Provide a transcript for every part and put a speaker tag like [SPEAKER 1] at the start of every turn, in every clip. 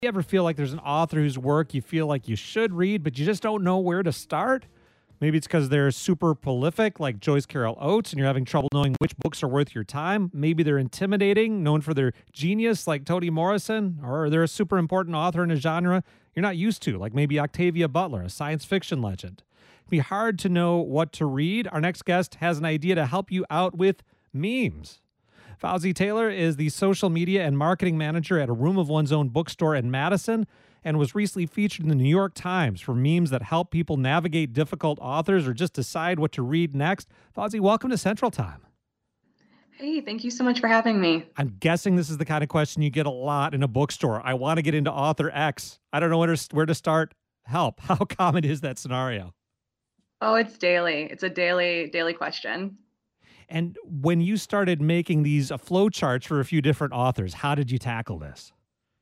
[SPEAKER 1] You ever feel like there's an author whose work you feel like you should read, but you just don't know where to start? Maybe it's because they're super prolific, like Joyce Carol Oates, and you're having trouble knowing which books are worth your time. Maybe they're intimidating, known for their genius, like Toni Morrison, or they're a super important author in a genre you're not used to, like maybe Octavia Butler, a science fiction legend. It'd be hard to know what to read. Our next guest has an idea to help you out with memes. Fauzi Taylor is the social media and marketing manager at A Room of One's Own bookstore in Madison and was recently featured in the New York Times for memes that help people navigate difficult authors or just decide what to read next. Fauzi, welcome to Central Time.
[SPEAKER 2] Hey, thank you so much for having me.
[SPEAKER 1] I'm guessing this is the kind of question you get a lot in a bookstore. I want to get into author X. I don't know where to start. Help. How common is that scenario?
[SPEAKER 2] Oh, it's daily. It's a daily question.
[SPEAKER 1] And when you started making these flow charts for a few different authors, how did you tackle this?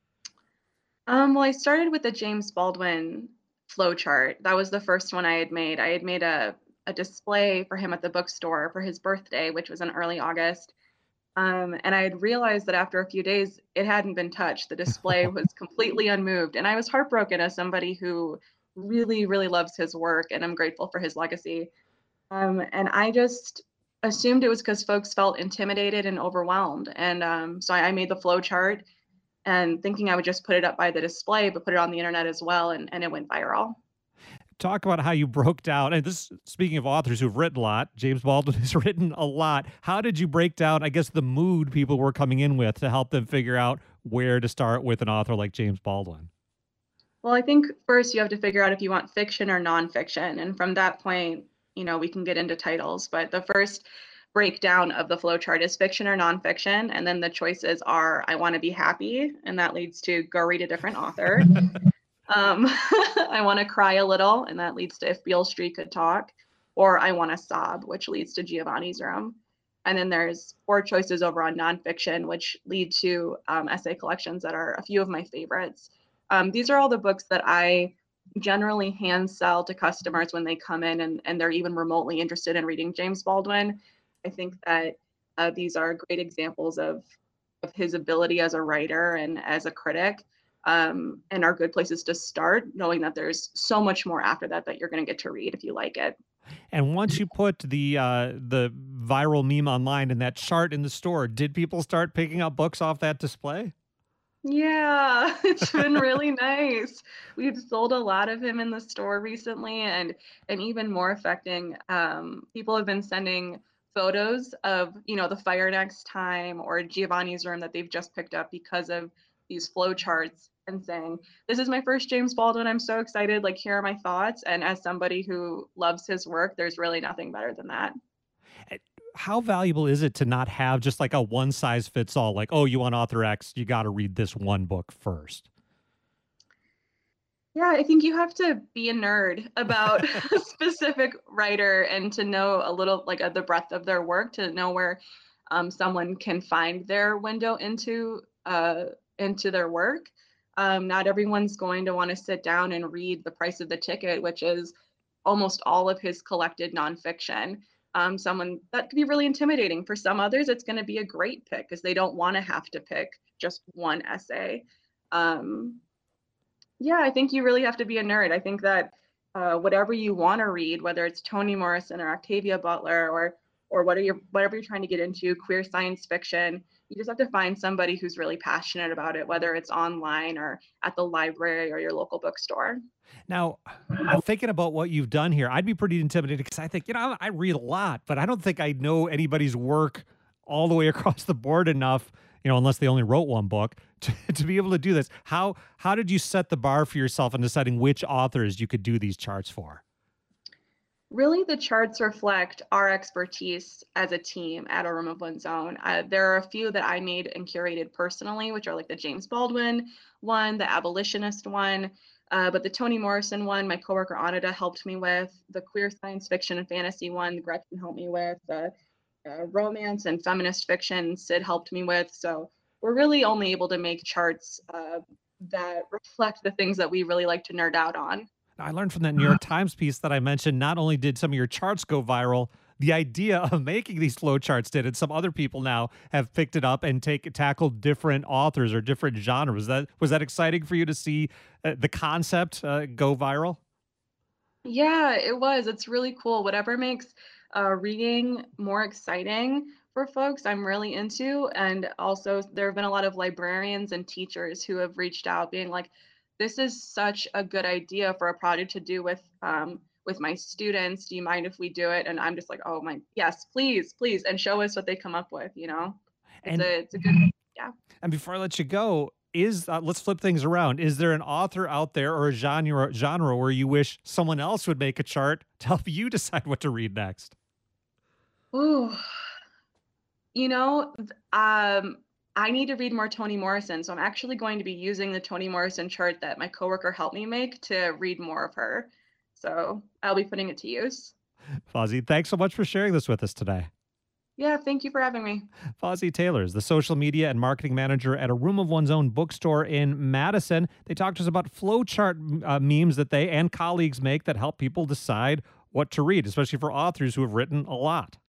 [SPEAKER 2] Well, I started with the James Baldwin flow chart. That was the first one I had made. I had made a display for him at the bookstore for his birthday, which was in early August. And I had realized that after a few days, it hadn't been touched. The display was completely unmoved. And I was heartbroken as somebody who really, really loves his work and I'm grateful for his legacy. And I just assumed it was because folks felt intimidated and overwhelmed. And so I made the flow chart and thinking I would just put it up by the display, but put it on the internet as well. And it went viral.
[SPEAKER 1] Talk about how you broke down, and this, speaking of authors who've written a lot, James Baldwin has written a lot. How did you break down, I guess, the mood people were coming in with to help them figure out where to start with an author like James Baldwin?
[SPEAKER 2] Well, I think first you have to figure out if you want fiction or nonfiction. And from that point, we can get into titles. But the first breakdown of the flow chart is fiction or nonfiction. And then the choices are I want to be happy, and that leads to go read a different author. I want to cry a little, and that leads to If Beale Street Could Talk, or I want to sob, which leads to Giovanni's Room. And then there's four choices over on nonfiction, which lead to essay collections that are a few of my favorites. These are all the books that I generally hand sell to customers when they come in and they're even remotely interested in reading James Baldwin. I think that these are great examples of his ability as a writer and as a critic, and are good places to start, knowing that there's so much more after that that you're going to get to read if you like it.
[SPEAKER 1] And once you put the viral meme online and that chart in the store, did people start picking up books off that display?
[SPEAKER 2] Yeah, it's been really nice. We've sold a lot of him in the store recently, and even more affecting, people have been sending photos of, the Fire Next Time or Giovanni's Room that they've just picked up because of these flow charts and saying, "This is my first James Baldwin. I'm so excited. Like, here are my thoughts." And as somebody who loves his work, there's really nothing better than that.
[SPEAKER 1] How valuable is it to not have just like a one size fits all, like, oh, you want author X, you got to read this one book first?
[SPEAKER 2] Yeah, I think you have to be a nerd about a specific writer and to know a little like the breadth of their work to know where someone can find their window into their work. Not everyone's going to want to sit down and read The Price of the Ticket, which is almost all of his collected nonfiction. Someone that could be really intimidating. For some others, it's going to be a great pick because they don't want to have to pick just one essay. Um, yeah, I think you really have to be a nerd. I think that whatever you want to read, whether it's Toni Morrison or Octavia Butler or whatever you're trying to get into, queer science fiction, you just have to find somebody who's really passionate about it, whether it's online or at the library or your local bookstore.
[SPEAKER 1] Now, thinking about what you've done here, I'd be pretty intimidated because I think, I read a lot, but I don't think I know anybody's work all the way across the board enough, unless they only wrote one book to be able to do this. How did you set the bar for yourself in deciding which authors you could do these charts for?
[SPEAKER 2] Really, the charts reflect our expertise as a team at A Room of One's Own. There are a few that I made and curated personally, which are like the James Baldwin one, the abolitionist one, but the Toni Morrison one, my coworker Anita helped me with. The queer science fiction and fantasy one, Gretchen helped me with. The romance and feminist fiction, Sid helped me with. So we're really only able to make charts that reflect the things that we really like to nerd out on.
[SPEAKER 1] I learned from that New York Times piece that I mentioned, not only did some of your charts go viral, the idea of making these flowcharts did, and some other people now have picked it up and tackled different authors or different genres. Was that exciting for you to see the concept go viral?
[SPEAKER 2] Yeah, it was. It's really cool. Whatever makes reading more exciting for folks, I'm really into. And also, there have been a lot of librarians and teachers who have reached out, being like, "This is such a good idea for a project to do with my students. Do you mind if we do it?" And I'm just like, "Oh my, yes, please, please," and show us what they come up with.
[SPEAKER 1] And
[SPEAKER 2] It's a good, yeah.
[SPEAKER 1] And before I let you go, is let's flip things around. Is there an author out there or a genre where you wish someone else would make a chart to help you decide what to read next?
[SPEAKER 2] Ooh. You know, I need to read more Toni Morrison, so I'm actually going to be using the Toni Morrison chart that my coworker helped me make to read more of her. So I'll be putting it to use.
[SPEAKER 1] Fozzie, thanks so much for sharing this with us today.
[SPEAKER 2] Yeah, thank you for having me.
[SPEAKER 1] Fozzie Taylor is the social media and marketing manager at a Room of One's Own bookstore in Madison. They talked to us about flowchart memes that they and colleagues make that help people decide what to read, especially for authors who have written a lot.